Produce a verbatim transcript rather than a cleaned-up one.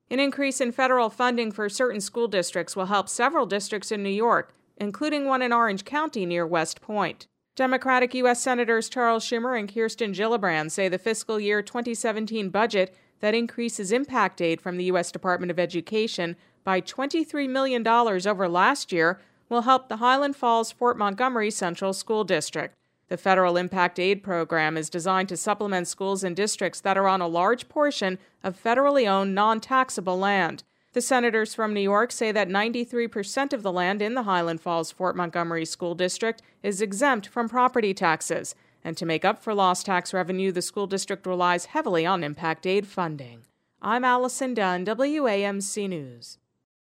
An increase in federal funding for certain school districts will help several districts in New York, including one in Orange County near West Point. Democratic U S Senators Charles Schumer and Kirsten Gillibrand say the fiscal year twenty seventeen budget that increases impact aid from the U S Department of Education by twenty-three million dollars over last year will help the Highland Falls-Fort Montgomery Central School District. The federal impact aid program is designed to supplement schools and districts that are on a large portion of federally owned non-taxable land. The senators from New York say that ninety-three percent of the land in the Highland Falls-Fort Montgomery School District is exempt from property taxes, and to make up for lost tax revenue, the school district relies heavily on impact aid funding. I'm Allison Dunn, W A M C News.